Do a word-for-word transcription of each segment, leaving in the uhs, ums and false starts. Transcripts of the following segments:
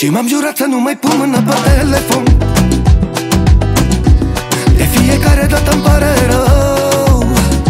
Și m-am jurat să nu mai pun mâna pe telefon. De fiecare dată îmi pare rău.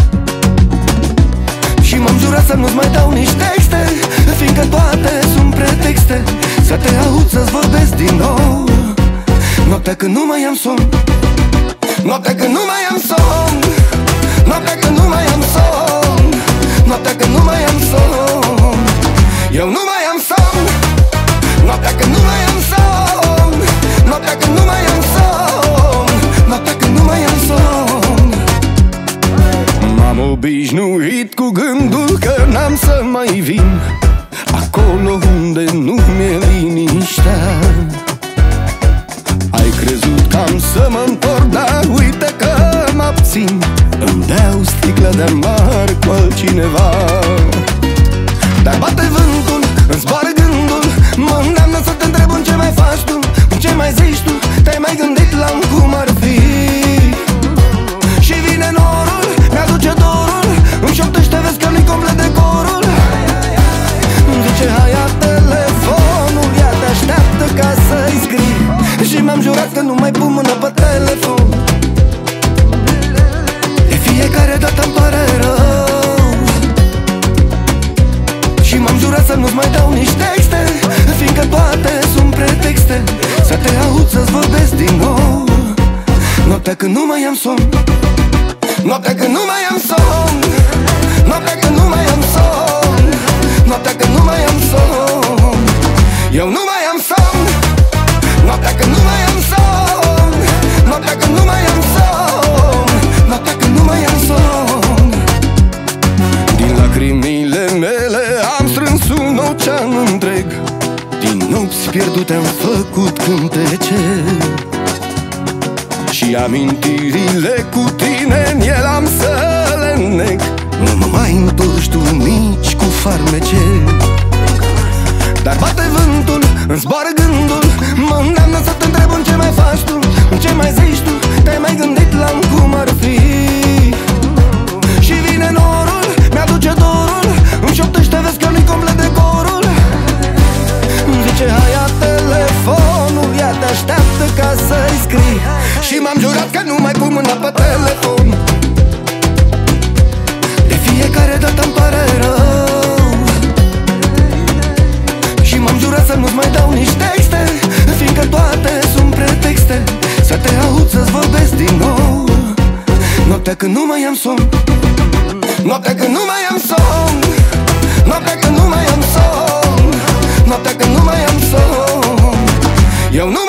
Și m-am jurat să nu-ți mai dau nici texte, fiindcă toate sunt pretexte să te aud să-ți vorbesc din nou. Noaptea când nu mai am somn, noaptea când nu mai am somn, noaptea când nu mai am somn, noaptea când nu mai am somn. Eu nu mai am somn, noaptea când nu mai am somn, noaptea când nu mai am somn, noaptea când nu mai am somn. M-am obișnuit cu gândul că n-am să mai vin acolo unde nu mi-e liniștea. Ai crezut că am să mă întorc, dar uite că mă abțin. Îmi beau sticla de amar cu altcineva. Dar bate vântul, îmi zboară gândul, mă îndeamnă să te întreb în ce mai faci tu, în ce mai zici tu. Te-ai mai gândit la cum ar fi? Și vine norul, mi-aduce dorul, îmi șoptește, vezi că nu-i complet decorul. Îmi zice hai ia telefonul, ea te așteaptă ca să-i scrii. Și m-am jurat că nu mai pun mâna pe telefon. De fiecare dată îmi pare rău. Și m-am jurat să nu-ți mai dau nici texte, fiindcă toate sunt pretexte să te aud să-ți vorbesc din nou. Noaptea când nu mai am somn, noaptea când nu mai am somn, noaptea când nu mai am somn, noaptea când nu mai am somn. Eu nu mai am somn, noaptea când nu mai am somn, noaptea când nu mai am somn, noaptea când nu mai am somn. Din lacrimile mele am strâns un ocean întreg, din nopți pierdute am făcut cântece. Și amintirile cu tine în el am să le neg. Nu mă mai întorci tu nici cu farmece. Dar bate vântul, îmi zboară gândul, mă îndeamnă să te întreb în ce mai faci tu, în ce mai zici tu. Te-ai mai gândit la cum ar fi? Și vine norul, mi-aduce dorul, îmi șoptește, vezi că nu-i complet decorul. Îmi zice hai ia telefonul, ea te așteaptă ca să-i scrii. Și m-am jurat că nu mai pun mâna pe telefon. De fiecare dată îmi pare rău. Și m-am jurat să nu-ți mai dau nici texte, fiindcă toate sunt pretexte să te aud să-ți vorbesc din nou. Noaptea când nu mai am somn, noaptea când nu mai am somn, noaptea când nu mai am somn, noaptea când nu mai am somn. Eu nu